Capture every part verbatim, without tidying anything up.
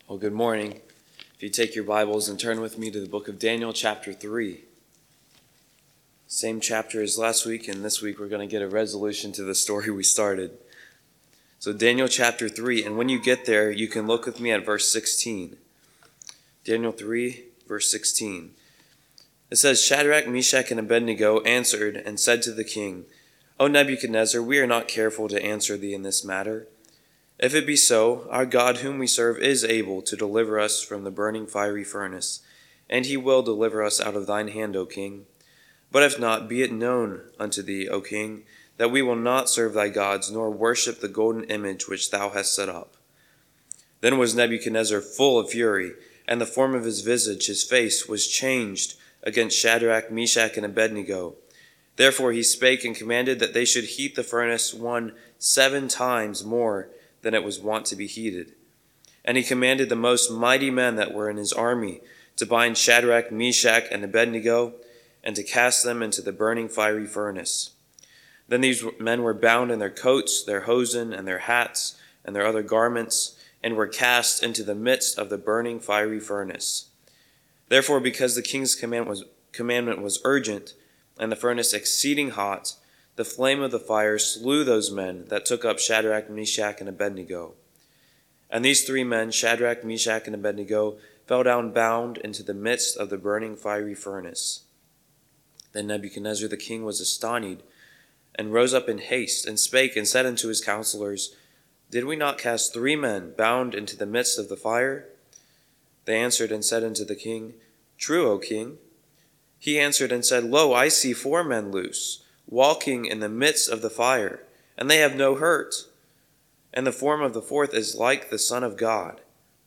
Well, good morning. If you take your Bibles and turn with me to the book of Daniel, chapter three. Same chapter as last week, and this week we're going to get a resolution to the story we started. So Daniel chapter three, and when you get there, you can look with me at verse sixteen. Daniel three, verse sixteen. It says, Shadrach, Meshach, and Abednego answered and said to the king, O Nebuchadnezzar, we are not careful to answer thee in this matter. If it be so, our God whom we serve is able to deliver us from the burning fiery furnace, and he will deliver us out of thine hand, O king. But if not, be it known unto thee, O king, that we will not serve thy gods, nor worship the golden image which thou hast set up. Then was Nebuchadnezzar full of fury, and the form of his visage, his face, was changed against Shadrach, Meshach, and Abednego. Therefore he spake and commanded that they should heat the furnace one seven times more than it was wont to be heated. And he commanded the most mighty men that were in his army to bind Shadrach, Meshach, and Abednego, and to cast them into the burning fiery furnace. Then these men were bound in their coats, their hosen, and their hats, and their other garments, and were cast into the midst of the burning fiery furnace. Therefore, because the king's command was, commandment was urgent, and the furnace exceeding hot, the flame of the fire slew those men that took up Shadrach, Meshach, and Abednego. And these three men, Shadrach, Meshach, and Abednego, fell down bound into the midst of the burning fiery furnace. Then Nebuchadnezzar the king was astonished, and rose up in haste, and spake and said unto his counselors, Did we not cast three men bound into the midst of the fire? They answered and said unto the king, True, O king. He answered and said, Lo, I see four men loose, walking in the midst of the fire, and they have no hurt. And the form of the fourth is like the Son of God.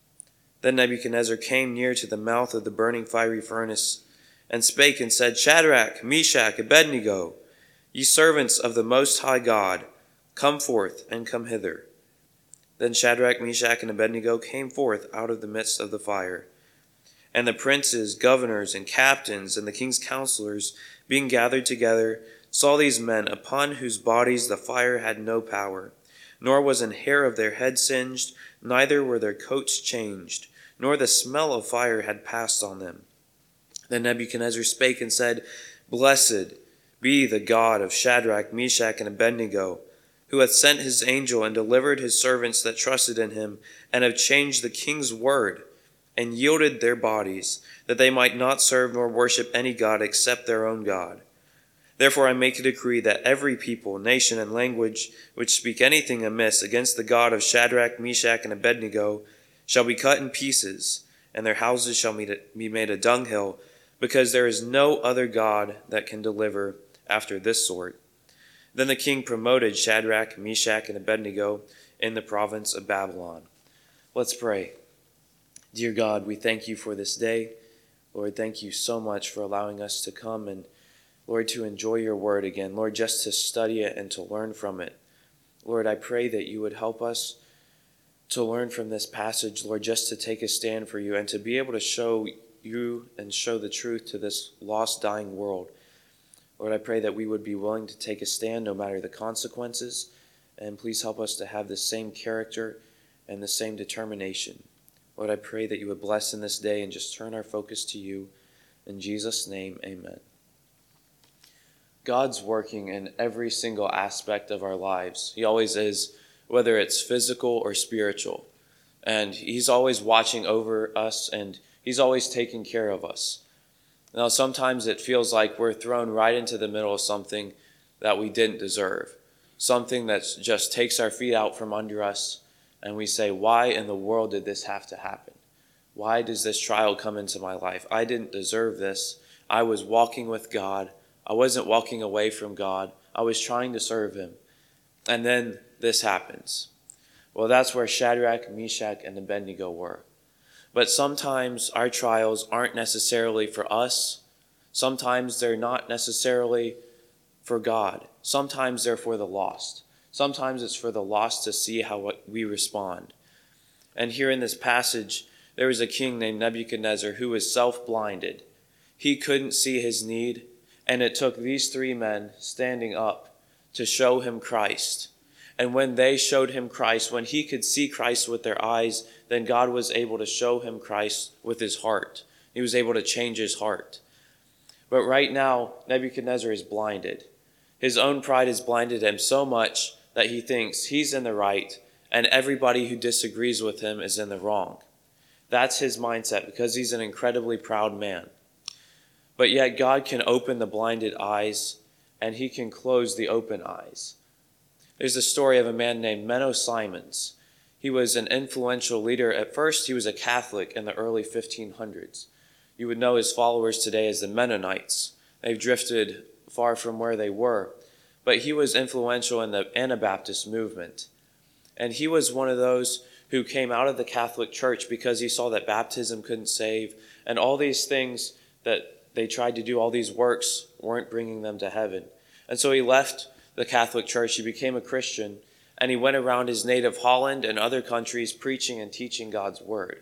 Then Nebuchadnezzar came near to the mouth of the burning fiery furnace, and spake and said, Shadrach, Meshach, Abednego, ye servants of the Most High God, come forth and come hither. Then Shadrach, Meshach, and Abednego came forth out of the midst of the fire. And the princes, governors, and captains, and the king's counselors, being gathered together, saw these men, upon whose bodies the fire had no power, nor was an hair of their head singed, neither were their coats changed, nor the smell of fire had passed on them. Then Nebuchadnezzar spake and said, Blessed be the God of Shadrach, Meshach, and Abednego, who hath sent his angel and delivered his servants that trusted in him, and have changed the king's word, and yielded their bodies, that they might not serve nor worship any god except their own God. Therefore I make a decree that every people, nation, and language which speak anything amiss against the God of Shadrach, Meshach, and Abednego shall be cut in pieces, and their houses shall be made a dunghill, because there is no other God that can deliver after this sort. Then the king promoted Shadrach, Meshach, and Abednego in the province of Babylon. Let's pray. Dear God, we thank you for this day. Lord, thank you so much for allowing us to come and Lord, to enjoy your word again. Lord, just to study it and to learn from it. Lord, I pray that you would help us to learn from this passage, Lord, just to take a stand for you and to be able to show you and show the truth to this lost, dying world. Lord, I pray that we would be willing to take a stand no matter the consequences. And please help us to have the same character and the same determination. Lord, I pray that you would bless in this day and just turn our focus to you. In Jesus' name, amen. God's working in every single aspect of our lives. He always is, whether it's physical or spiritual. And he's always watching over us, and he's always taking care of us. Now, sometimes it feels like we're thrown right into the middle of something that we didn't deserve. Something that just takes our feet out from under us, and we say, why in the world did this have to happen? Why does this trial come into my life? I didn't deserve this. I was walking with God. I wasn't walking away from God. I was trying to serve him. And then this happens. Well, that's where Shadrach, Meshach, and Abednego were. But sometimes our trials aren't necessarily for us. Sometimes they're not necessarily for God. Sometimes they're for the lost. Sometimes it's for the lost to see how we respond. And here in this passage, there was a king named Nebuchadnezzar who was self-blinded. He couldn't see his need. And it took these three men standing up to show him Christ. And when they showed him Christ, when he could see Christ with their eyes, then God was able to show him Christ with his heart. He was able to change his heart. But right now, Nebuchadnezzar is blinded. His own pride has blinded him so much that he thinks he's in the right and everybody who disagrees with him is in the wrong. That's his mindset because he's an incredibly proud man. But yet God can open the blinded eyes and he can close the open eyes. There's a story of a man named Menno Simons. He was an influential leader. At first, he was a Catholic in the early fifteen hundreds. You would know his followers today as the Mennonites. They've drifted far from where they were. But he was influential in the Anabaptist movement. And he was one of those who came out of the Catholic Church because he saw that baptism couldn't save, and all these things that they tried to do, all these works, weren't bringing them to heaven. And so he left the Catholic Church, he became a Christian, and he went around his native Holland and other countries preaching and teaching God's word.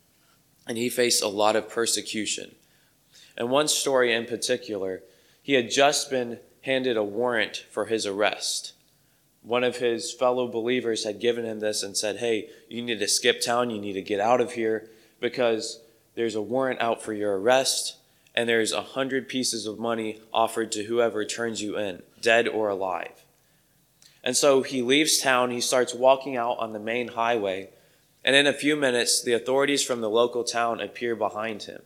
And he faced a lot of persecution. And one story in particular, he had just been handed a warrant for his arrest. One of his fellow believers had given him this and said, hey, you need to skip town, you need to get out of here because there's a warrant out for your arrest and there's a hundred pieces of money offered to whoever turns you in, dead or alive. And so he leaves town, he starts walking out on the main highway, and in a few minutes, the authorities from the local town appear behind him.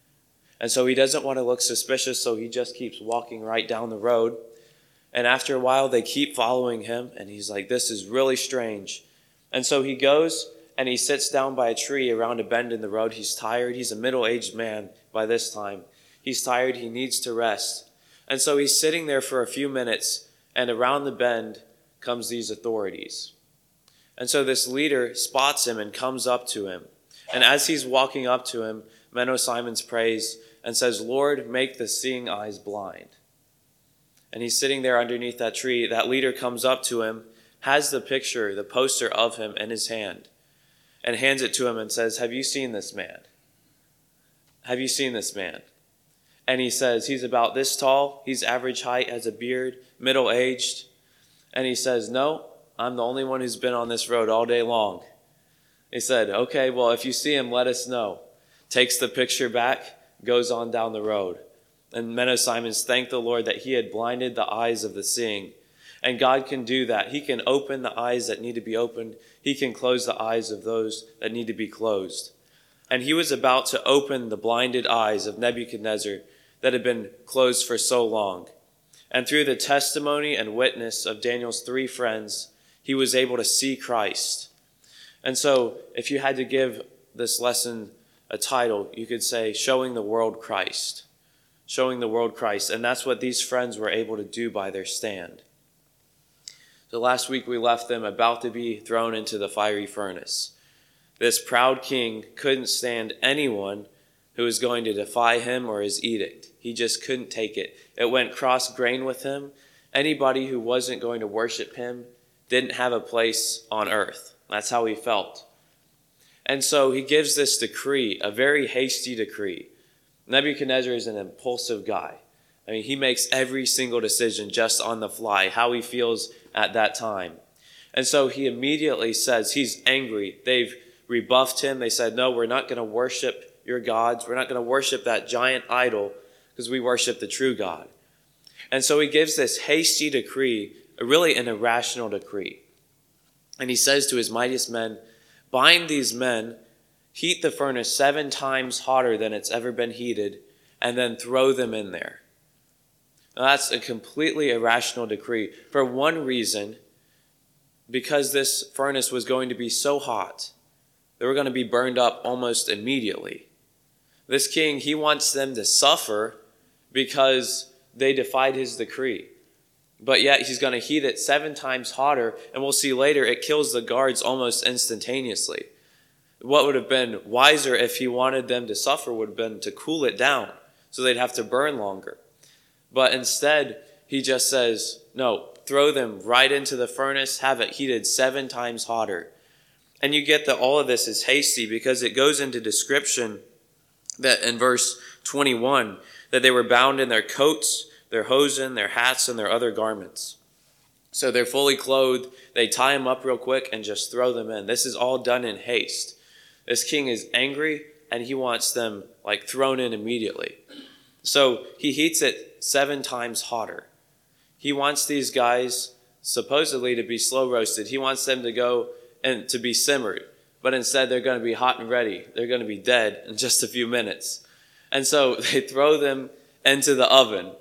And so he doesn't want to look suspicious, so he just keeps walking right down the road. And after a while, they keep following him, and he's like, this is really strange. And so he goes and he sits down by a tree around a bend in the road. He's tired. He's a middle-aged man by this time. He's tired. He needs to rest. And so he's sitting there for a few minutes, and around the bend comes these authorities. And so this leader spots him and comes up to him. And as he's walking up to him, Menno Simons prays and says, Lord, make the seeing eyes blind. And he's sitting there underneath that tree. That leader comes up to him, has the picture, the poster of him in his hand, and hands it to him and says, have you seen this man? Have you seen this man? And he says, he's about this tall, he's average height, has a beard, middle-aged. And he says, no, I'm the only one who's been on this road all day long. He said, okay, well, if you see him, let us know. Takes the picture back, goes on down the road. And Menno Simons thanked the Lord that he had blinded the eyes of the seeing. And God can do that. He can open the eyes that need to be opened. He can close the eyes of those that need to be closed. And he was about to open the blinded eyes of Nebuchadnezzar that had been closed for so long. And through the testimony and witness of Daniel's three friends, he was able to see Christ. And so if you had to give this lesson a title, you could say, Showing the World Christ. Showing the world Christ. And that's what these friends were able to do by their stand. So last week we left them about to be thrown into the fiery furnace. This proud king couldn't stand anyone who was going to defy him or his edict. He just couldn't take it. It went cross-grain with him. Anybody who wasn't going to worship him didn't have a place on earth. That's how he felt. And so he gives this decree, a very hasty decree. Nebuchadnezzar is an impulsive guy. I mean, he makes every single decision just on the fly, how he feels at that time. And so he immediately says he's angry. They've rebuffed him. They said, no, we're not going to worship your gods. We're not going to worship that giant idol because we worship the true God. And so he gives this hasty decree, really an irrational decree. And he says to his mightiest men, bind these men, heat the furnace seven times hotter than it's ever been heated, and then throw them in there. Now that's a completely irrational decree. For one reason, because this furnace was going to be so hot, they were going to be burned up almost immediately. This king, he wants them to suffer because they defied his decree. But yet he's going to heat it seven times hotter, and we'll see later it kills the guards almost instantaneously. What would have been wiser if he wanted them to suffer would have been to cool it down so they'd have to burn longer. But instead, he just says, no, throw them right into the furnace, have it heated seven times hotter. And you get that all of this is hasty because it goes into description that in verse twenty-one, that they were bound in their coats, their hosen, their hats, and their other garments. So they're fully clothed. They tie them up real quick and just throw them in. This is all done in haste. This king is angry and he wants them like thrown in immediately. So he heats it seven times hotter. He wants these guys supposedly to be slow roasted. He wants them to go and to be simmered. But instead they're going to be hot and ready. They're going to be dead in just a few minutes. And so they throw them into the oven.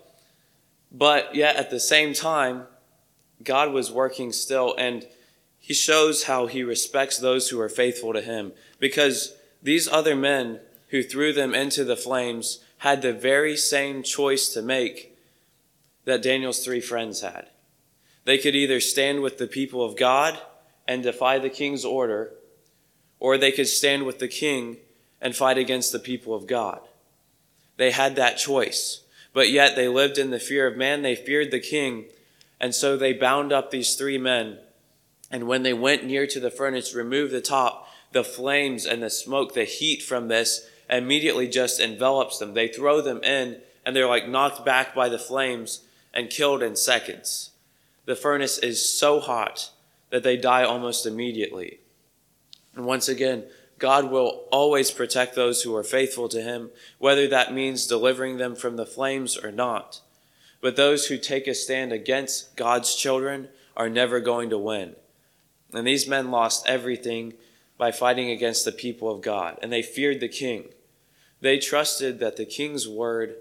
But yet at the same time, God was working still, and he shows how he respects those who are faithful to him, because these other men who threw them into the flames had the very same choice to make that Daniel's three friends had. They could either stand with the people of God and defy the king's order, or they could stand with the king and fight against the people of God. They had that choice, but yet they lived in the fear of man. They feared the king. And so they bound up these three men. And when they went near to the furnace, removed the top, the flames and the smoke, the heat from this immediately just envelops them. They throw them in and they're like knocked back by the flames and killed in seconds. The furnace is so hot that they die almost immediately. And once again, God will always protect those who are faithful to him, whether that means delivering them from the flames or not. But those who take a stand against God's children are never going to win. And these men lost everything by fighting against the people of God, and they feared the king. They trusted that the king's word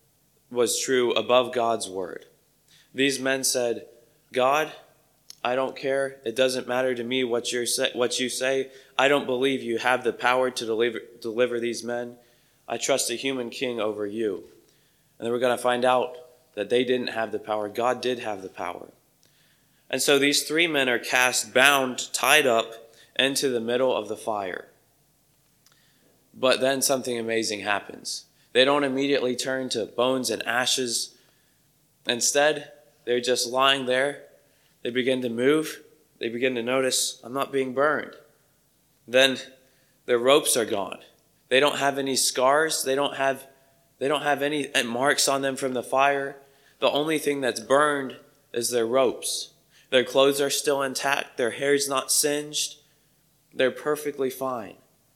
was true above God's word. These men said, God, I don't care. It doesn't matter to me what you say. What you say. I don't believe you have the power to deliver, deliver these men. I trust a human king over you. And then we're going to find out that they didn't have the power. God did have the power. And so these three men are cast, bound, tied up into the middle of the fire. But then something amazing happens. They don't immediately turn to bones and ashes. Instead, they're just lying there. They begin to move. They begin to notice, I'm not being burned. Then their ropes are gone. They don't have any scars. They don't have, they don't have any marks on them from the fire. The only thing that's burned is their ropes. Their clothes are still intact. Their hair's not singed. They're perfectly fine.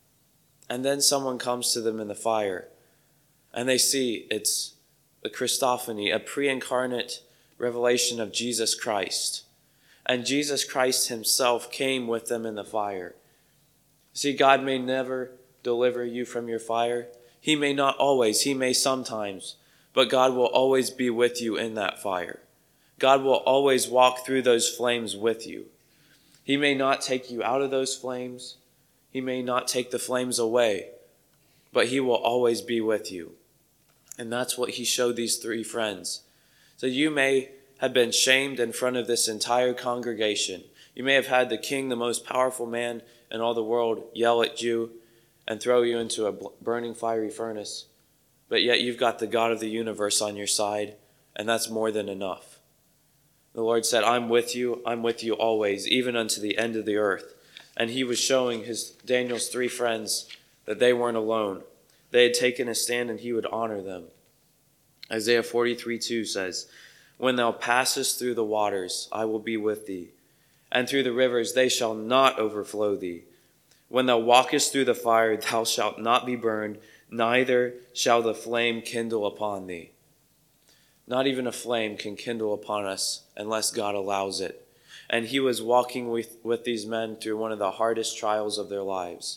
And then someone comes to them in the fire, and they see it's the Christophany, a pre-incarnate revelation of Jesus Christ. And Jesus Christ himself came with them in the fire. See, God may never deliver you from your fire. He may not always. He may sometimes. But God will always be with you in that fire. God will always walk through those flames with you. He may not take you out of those flames. He may not take the flames away. But he will always be with you. And that's what he showed these three friends. So you may have been shamed in front of this entire congregation. You may have had the king, the most powerful man in all the world, yell at you and throw you into a burning fiery furnace. But yet you've got the God of the universe on your side, and that's more than enough. The Lord said, I'm with you, I'm with you always, even unto the end of the earth. And he was showing his Daniel's three friends that they weren't alone. They had taken a stand, and he would honor them. Isaiah forty-three two says, when thou passest through the waters, I will be with thee. And through the rivers, they shall not overflow thee. When thou walkest through the fire, thou shalt not be burned, neither shall the flame kindle upon thee. Not even a flame can kindle upon us unless God allows it. And he was walking with, with these men through one of the hardest trials of their lives.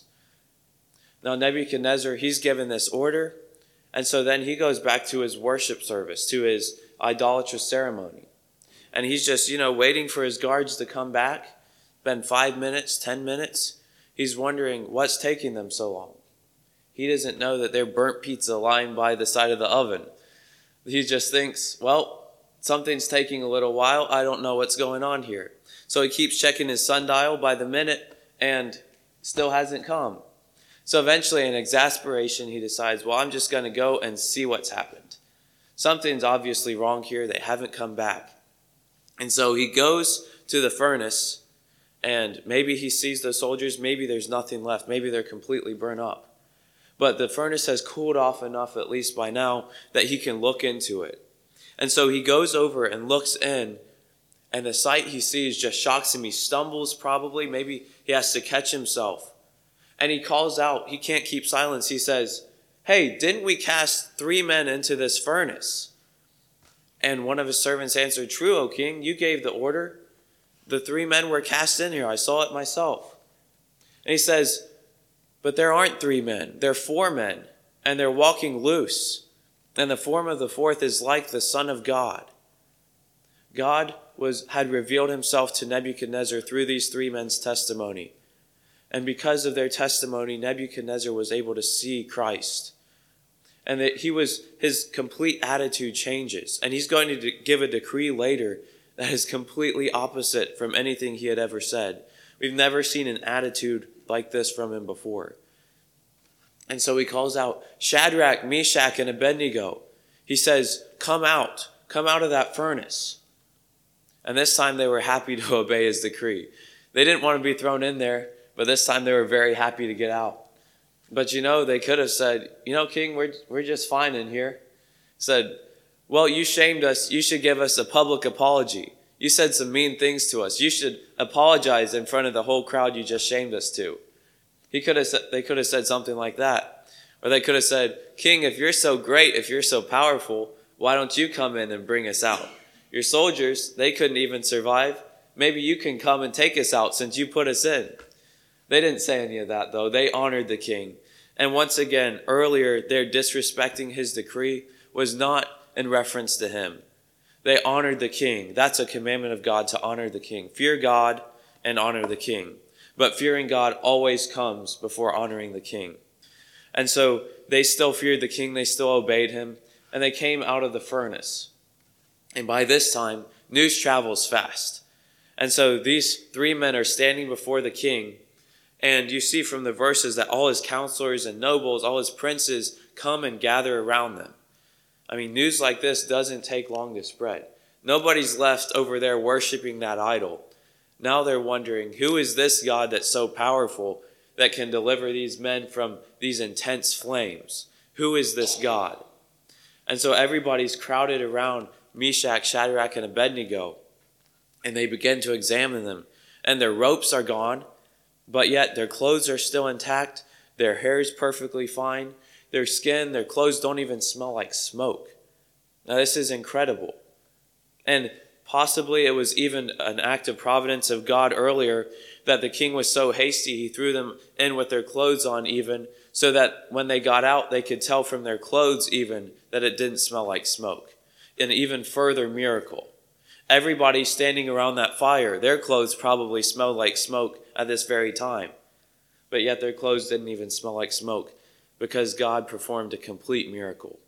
Now Nebuchadnezzar, he's given this order, and so then he goes back to his worship service, to his idolatrous ceremony. And he's just, you know, waiting for his guards to come back. Been five minutes, ten minutes. He's wondering what's taking them so long. He doesn't know that they're burnt pizza lying by the side of the oven. He just thinks, well, something's taking a little while. I don't know what's going on here. So he keeps checking his sundial by the minute and still hasn't come. So eventually, in exasperation, he decides, well, I'm just going to go and see what's happened. Something's obviously wrong here. They haven't come back. And so he goes to the furnace, and maybe he sees the soldiers. Maybe there's nothing left. Maybe they're completely burnt up. But the furnace has cooled off enough, at least by now, that he can look into it. And so he goes over and looks in, And the sight he sees just shocks him. He stumbles probably. Maybe he has to catch himself. And he calls out. He can't keep silence. He says, "Hey, didn't we cast three men into this furnace?" And one of his servants answered, "True, O king, you gave the order. The three men were cast in here. I saw it myself." And he says, "But there aren't three men. There are four men, and they're walking loose. And the form of the fourth is like the Son of God." God was had revealed himself to Nebuchadnezzar through these three men's testimony. And because of their testimony, Nebuchadnezzar was able to see Christ. And that he was, his complete attitude changes. And he's going to give a decree later that is completely opposite from anything he had ever said. We've never seen an attitude like this from him before. And so he calls out, "Shadrach, Meshach, and Abednego." He says, "Come out, come out of that furnace." And this time they were happy to obey his decree. They didn't want to be thrown in there, but this time they were very happy to get out. But you know, they could have said, "You know, King, we're, we're just fine in here." Said, "Well, you shamed us. You should give us a public apology. You said some mean things to us. You should apologize in front of the whole crowd you just shamed us to." He could have. They could have said something like that. Or they could have said, "King, if you're so great, if you're so powerful, why don't you come in and bring us out? Your soldiers, they couldn't even survive. Maybe you can come and take us out since you put us in." They didn't say any of that, though. They honored the king. And once again, earlier, their disrespecting his decree was not in reference to him. They honored the king. That's a commandment of God, to honor the king. Fear God and honor the king. But fearing God always comes before honoring the king. And so they still feared the king. They still obeyed him. And they came out of the furnace. And by this time, news travels fast. And so these three men are standing before the king. And you see from the verses that all his counselors and nobles, all his princes come and gather around them. I mean, news like this doesn't take long to spread. Nobody's left over there worshiping that idol. Now they're wondering, who is this God that's so powerful that can deliver these men from these intense flames? Who is this God? And so everybody's crowded around Meshach, Shadrach, and Abednego. And they begin to examine them. And their ropes are gone, but yet their clothes are still intact. Their hair is perfectly fine. Their skin, their clothes don't even smell like smoke. Now this is incredible. And possibly it was even an act of providence of God earlier that the king was so hasty, he threw them in with their clothes on even, so that when they got out, they could tell from their clothes even that it didn't smell like smoke. An even further miracle. Everybody standing around that fire, their clothes probably smelled like smoke at this very time. But yet their clothes didn't even smell like smoke because God performed a complete miracle.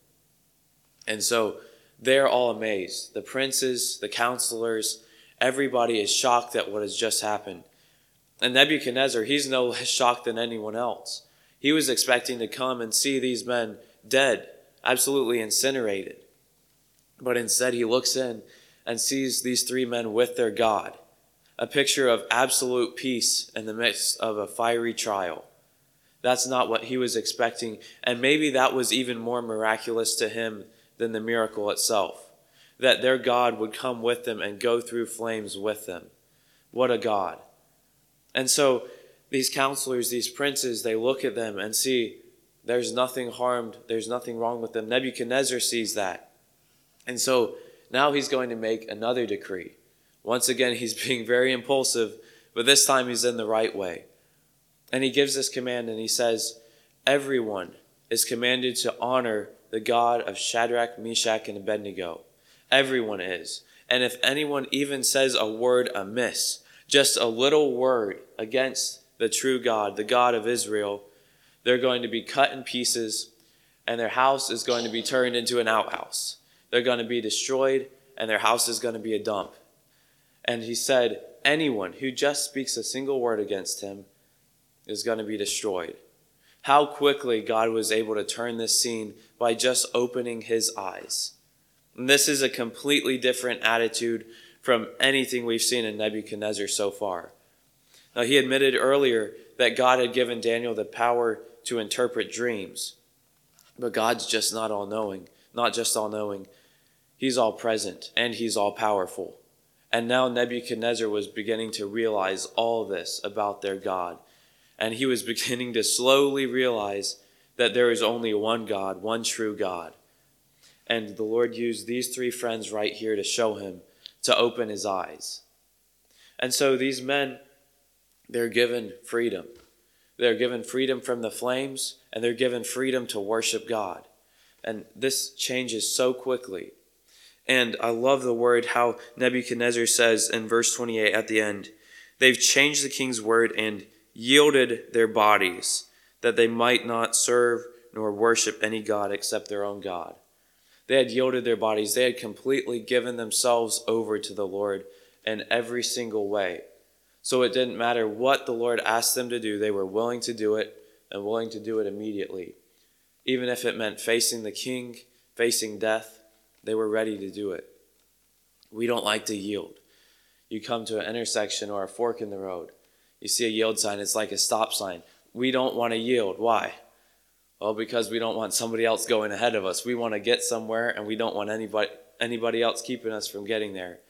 And so they're all amazed. The princes, the counselors, everybody is shocked at what has just happened. And Nebuchadnezzar, he's no less shocked than anyone else. He was expecting to come and see these men dead, absolutely incinerated. But instead he looks in and sees these three men with their God, a picture of absolute peace in the midst of a fiery trial. That's not what he was expecting, and maybe that was even more miraculous to him than the miracle itself, that their God would come with them and go through flames with them. What a God. And so these counselors, these princes, they look at them and see there's nothing harmed, there's nothing wrong with them. Nebuchadnezzar sees that. And so now he's going to make another decree. Once again, he's being very impulsive, but this time he's in the right way. And he gives this command and he says, everyone is commanded to honor the God of Shadrach, Meshach, and Abednego. Everyone is. And if anyone even says a word amiss, just a little word against the true God, the God of Israel, they're going to be cut in pieces and their house is going to be turned into an outhouse. They're going to be destroyed and their house is going to be a dump. And he said, anyone who just speaks a single word against him is going to be destroyed. How quickly God was able to turn this scene by just opening his eyes. And this is a completely different attitude from anything we've seen in Nebuchadnezzar so far. Now, he admitted earlier that God had given Daniel the power to interpret dreams. But God's just not all-knowing, not just all-knowing. He's all-present and he's all-powerful. And now Nebuchadnezzar was beginning to realize all this about their God. And he was beginning to slowly realize that there is only one God, one true God. And the Lord used these three friends right here to show him, to open his eyes. And so these men, they're given freedom. They're given freedom from the flames, and they're given freedom to worship God. And this changes so quickly. And I love the word how Nebuchadnezzar says in verse twenty-eight at the end, they've changed the king's word and yielded their bodies, that they might not serve nor worship any god except their own God. They had yielded their bodies. They had completely given themselves over to the Lord in every single way. So it didn't matter what the Lord asked them to do. They were willing to do it and willing to do it immediately. Even if it meant facing the king, facing death, they were ready to do it. We don't like to yield. You come to an intersection or a fork in the road. You see a yield sign. It's like a stop sign. We don't want to yield. Why? Well, because we don't want somebody else going ahead of us. We want to get somewhere, and we don't want anybody anybody else keeping us from getting there.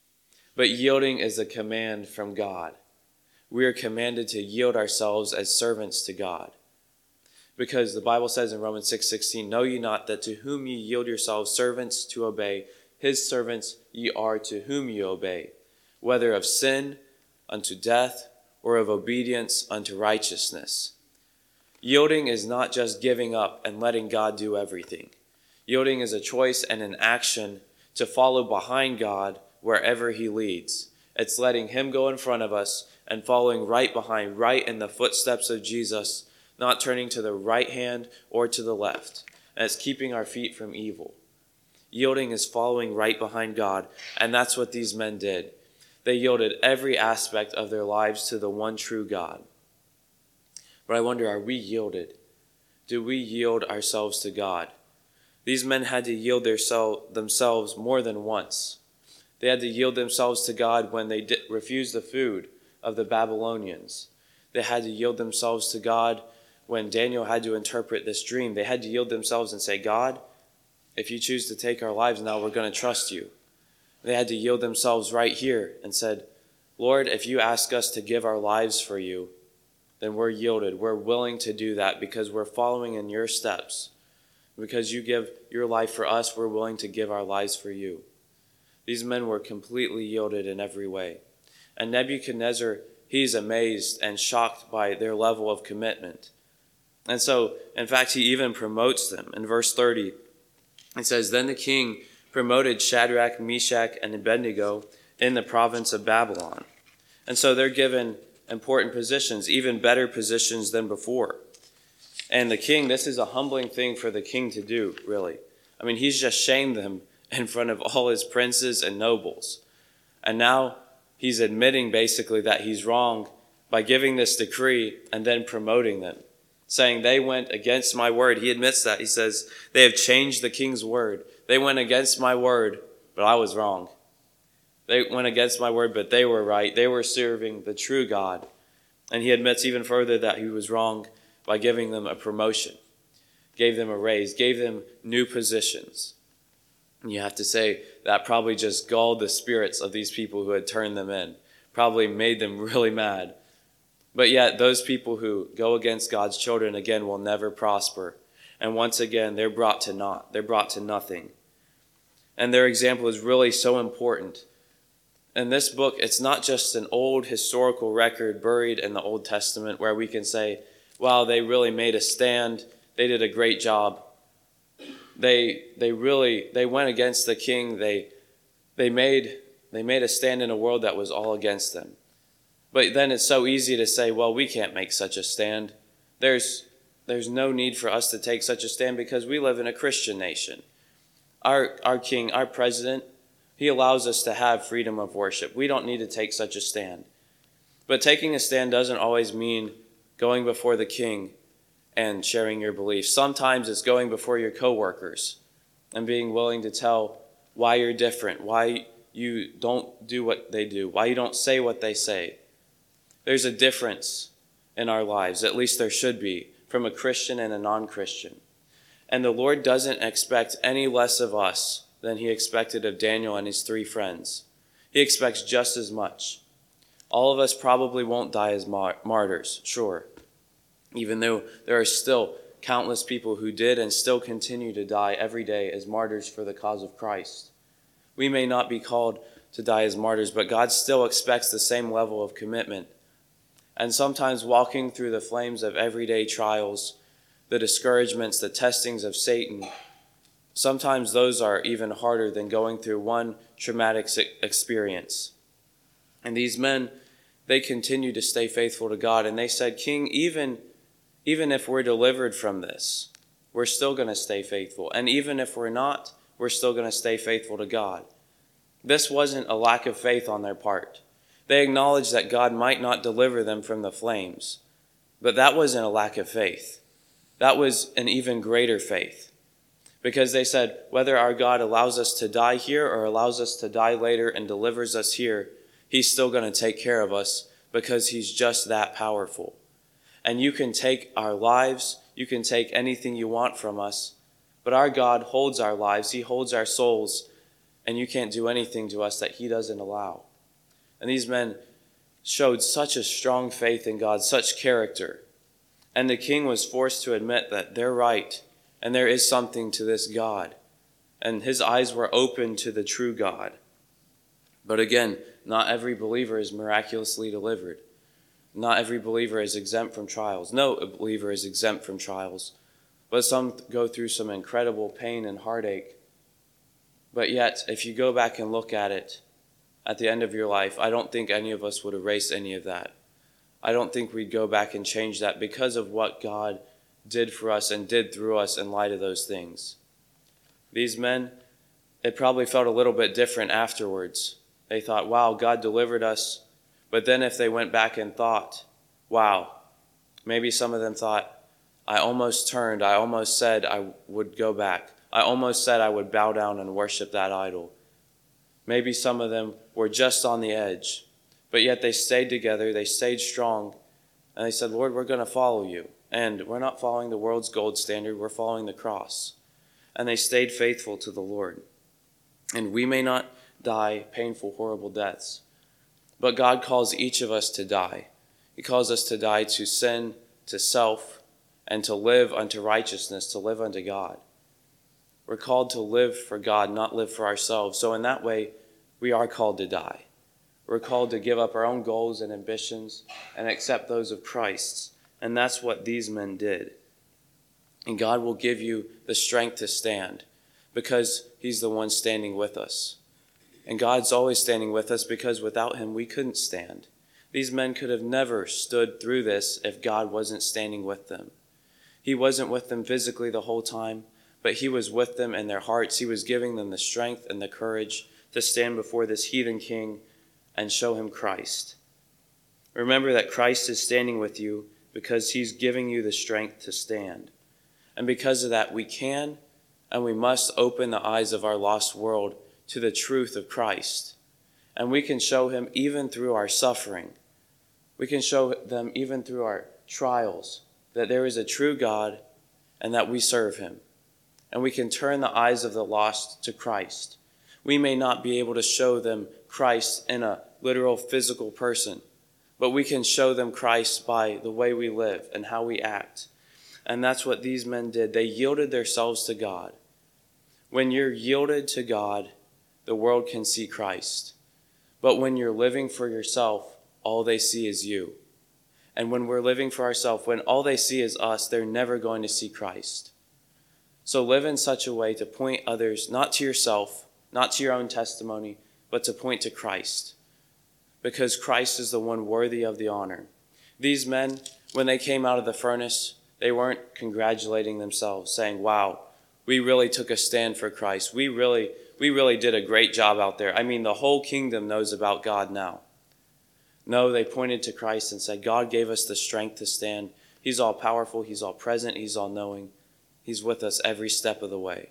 But yielding is a command from God. We are commanded to yield ourselves as servants to God. Because the Bible says in Romans six sixteen, know ye not that to whom ye yield yourselves servants to obey, his servants ye are to whom ye obey, whether of sin unto death or of obedience unto righteousness. Yielding is not just giving up and letting God do everything. Yielding is a choice and an action to follow behind God wherever he leads. It's letting him go in front of us and following right behind, right in the footsteps of Jesus, not turning to the right hand or to the left. And it's keeping our feet from evil. Yielding is following right behind God, and that's what these men did. They yielded every aspect of their lives to the one true God. But I wonder, are we yielded? Do we yield ourselves to God? These men had to yield their sel- themselves more than once. They had to yield themselves to God when they di- refused the food of the Babylonians. They had to yield themselves to God when Daniel had to interpret this dream. They had to yield themselves and say, God, if you choose to take our lives now, we're going to trust you. They had to yield themselves right here and said, Lord, if you ask us to give our lives for you, then we're yielded. We're willing to do that because we're following in your steps. Because you give your life for us, we're willing to give our lives for you. These men were completely yielded in every way. And Nebuchadnezzar, he's amazed and shocked by their level of commitment. And so, in fact, he even promotes them. In verse thirty, it says, Then the king promoted Shadrach, Meshach, and Abednego in the province of Babylon. And so they're given important positions, even better positions than before. And the king, this is a humbling thing for the king to do, really. I mean, he's just shamed them in front of all his princes and nobles. And now he's admitting basically that he's wrong by giving this decree and then promoting them, saying they went against my word. He admits that. He says, they have changed the king's word. They went against my word, but I was wrong. They went against my word, but they were right. They were serving the true God. And he admits even further that he was wrong by giving them a promotion, gave them a raise, gave them new positions. And you have to say that probably just galled the spirits of these people who had turned them in, probably made them really mad. But yet those people who go against God's children again will never prosper. And once again, they're brought to naught. They're brought to nothing. And their example is really so important. In this book, it's not just an old historical record buried in the Old Testament where we can say, wow, they really made a stand. They did a great job. They they really they went against the king. They they made they made a stand in a world that was all against them. But then it's so easy to say, well, we can't make such a stand. There's there's no need for us to take such a stand because we live in a Christian nation. Our our king, our president, he allows us to have freedom of worship. We don't need to take such a stand. But taking a stand doesn't always mean going before the king and sharing your beliefs. Sometimes it's going before your coworkers and being willing to tell why you're different, why you don't do what they do, why you don't say what they say. There's a difference in our lives, at least there should be, from a Christian and a non-Christian. And the Lord doesn't expect any less of us than he expected of Daniel and his three friends. He expects just as much. All of us probably won't die as mar- martyrs, sure, even though there are still countless people who did and still continue to die every day as martyrs for the cause of Christ. We may not be called to die as martyrs, but God still expects the same level of commitment. And sometimes walking through the flames of everyday trials, the discouragements, the testings of Satan, sometimes those are even harder than going through one traumatic experience. And these men, they continued to stay faithful to God. And they said, King, even, even if we're delivered from this, we're still going to stay faithful. And even if we're not, we're still going to stay faithful to God. This wasn't a lack of faith on their part. They acknowledged that God might not deliver them from the flames. But that wasn't a lack of faith. That was an even greater faith. Because they said, whether our God allows us to die here or allows us to die later and delivers us here, He's still going to take care of us because He's just that powerful. And you can take our lives, you can take anything you want from us, but our God holds our lives, He holds our souls, and you can't do anything to us that He doesn't allow. And these men showed such a strong faith in God, such character. And the king was forced to admit that they're right, and there is something to this God. And his eyes were open to the true God. But again, not every believer is miraculously delivered. Not every believer is exempt from trials. No believer is exempt from trials. But some go through some incredible pain and heartache. But yet, if you go back and look at it, at the end of your life, I don't think any of us would erase any of that. I don't think we'd go back and change that because of what God did for us and did through us in light of those things. These men, it probably felt a little bit different afterwards. They thought, wow, God delivered us. But then if they went back and thought, wow, maybe some of them thought, I almost turned, I almost said I would go back. I almost said I would bow down and worship that idol. Maybe some of them were just on the edge, but yet they stayed together, they stayed strong, and they said, Lord, we're going to follow you. And we're not following the world's gold standard, we're following the cross. And they stayed faithful to the Lord. And we may not die painful, horrible deaths, but God calls each of us to die. He calls us to die to sin, to self, and to live unto righteousness, to live unto God. We're called to live for God, not live for ourselves. So in that way, we are called to die. We're called to give up our own goals and ambitions and accept those of Christ's. And that's what these men did. And God will give you the strength to stand because He's the one standing with us. And God's always standing with us because without Him, we couldn't stand. These men could have never stood through this if God wasn't standing with them. He wasn't with them physically the whole time, but He was with them in their hearts. He was giving them the strength and the courage to stand before this heathen king and show him Christ. Remember that Christ is standing with you because He's giving you the strength to stand. And because of that, we can and we must open the eyes of our lost world to the truth of Christ. And we can show Him even through our suffering. We can show them even through our trials that there is a true God and that we serve Him. And we can turn the eyes of the lost to Christ. We may not be able to show them Christ in a literal physical person, but we can show them Christ by the way we live and how we act. And that's what these men did. They yielded themselves to God. When you're yielded to God, the world can see Christ. But when you're living for yourself, all they see is you. And when we're living for ourselves, when all they see is us, they're never going to see Christ. So live in such a way to point others, not to yourself, not to your own testimony, but to point to Christ. Because Christ is the one worthy of the honor. These men, when they came out of the furnace, they weren't congratulating themselves, saying, wow, we really took a stand for Christ. We really, we really did a great job out there. I mean, the whole kingdom knows about God now. No, they pointed to Christ and said, God gave us the strength to stand. He's all powerful. He's all present. He's all knowing. He's with us every step of the way.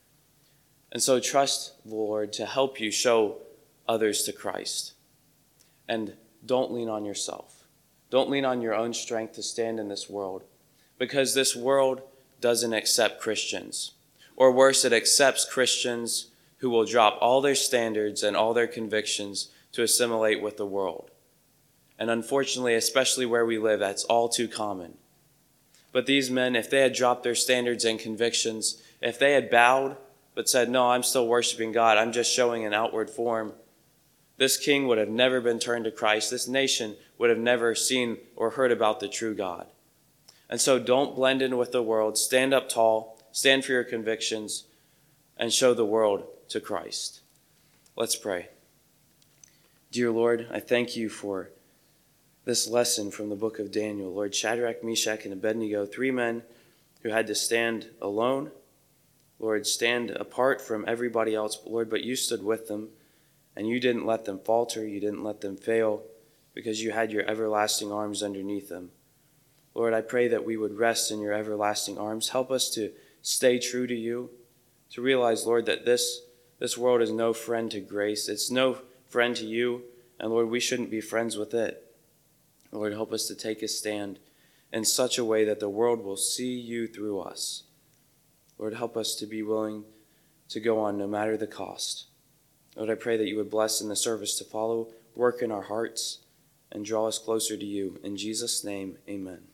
And so trust the Lord to help you show others to Christ. And don't lean on yourself. Don't lean on your own strength to stand in this world, because this world doesn't accept Christians. Or worse, it accepts Christians who will drop all their standards and all their convictions to assimilate with the world. And unfortunately, especially where we live, that's all too common. But these men, if they had dropped their standards and convictions, if they had bowed but said, no, I'm still worshiping God, I'm just showing an outward form, this king would have never been turned to Christ. This nation would have never seen or heard about the true God. And so don't blend in with the world. Stand up tall, stand for your convictions, and show the world to Christ. Let's pray. Dear Lord, I thank you for this lesson from the book of Daniel. Lord, Shadrach, Meshach, and Abednego, three men who had to stand alone. Lord, stand apart from everybody else, Lord, but you stood with them, and you didn't let them falter, you didn't let them fail, because you had your everlasting arms underneath them. Lord, I pray that we would rest in your everlasting arms. Help us to stay true to you, to realize, Lord, that this, this world is no friend to grace. It's no friend to you, and Lord, we shouldn't be friends with it. Lord, help us to take a stand in such a way that the world will see you through us. Lord, help us to be willing to go on no matter the cost. Lord, I pray that you would bless in the service to follow, work in our hearts, and draw us closer to you. In Jesus' name, amen.